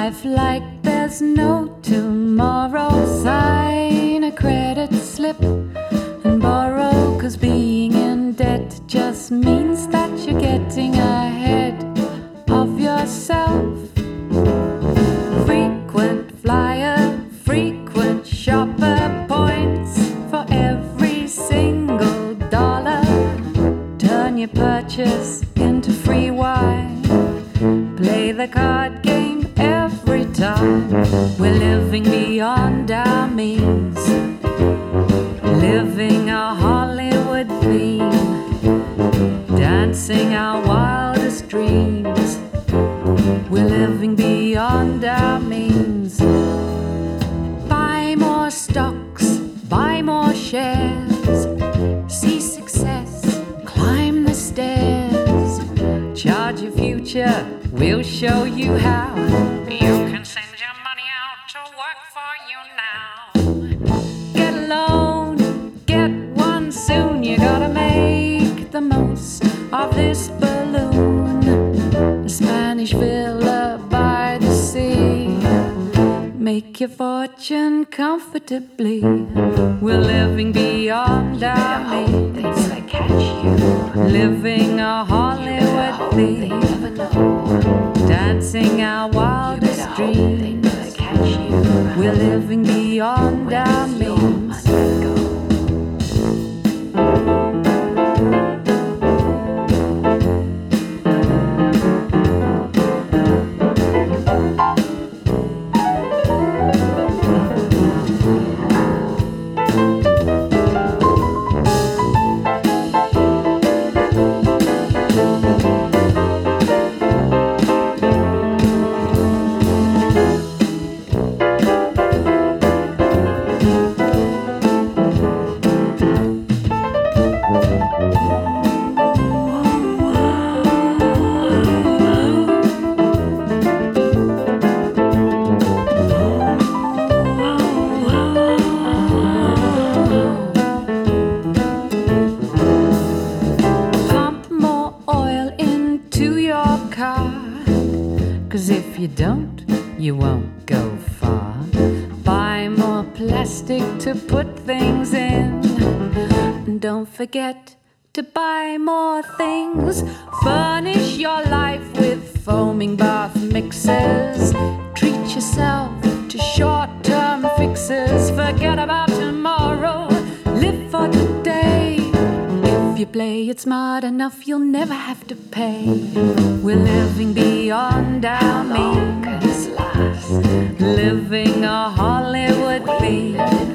life like there's no tomorrow. Sign a credit slip and borrow, 'cause being in debt just means that you're getting ahead of yourself. Frequent flyer, frequent shopper, points for every single dollar. Turn your purchase into free wine. Play the card game every time. We're living beyond our means, living a Hollywood theme, dancing our wildest dreams. We're living beyond our means. Buy more stocks, buy more shares, see success, climb the stairs. Charge your future, we'll show you how. You can send your money out to work for you now. Get a loan, get one soon. You gotta make the most of this balloon. A Spanish villa by the sea. Make your fortune comfortably. We're living beyond our means, living a Hollywood theme, dancing our wildest dreams. We're living beyond our means. You won't go far. Buy more plastic to put things in. And don't forget to buy more things. Furnish your life with foaming bath mixers. Treat yourself to short-term fixes. Forget about tomorrow, live for today. If you play it smart enough, you'll never have to pay. We're living beyond our means, living a Hollywood theme,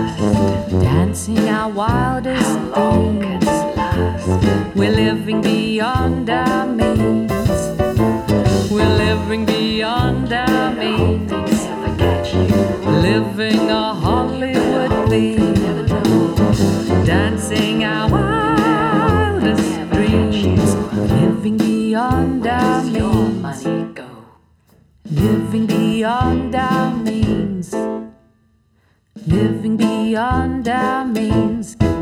dancing our wildest dreams. We're living beyond our means, we're living beyond our means, living a Hollywood theme, dancing our wildest dreams. Living beyond our means, living beyond our means, living beyond our means.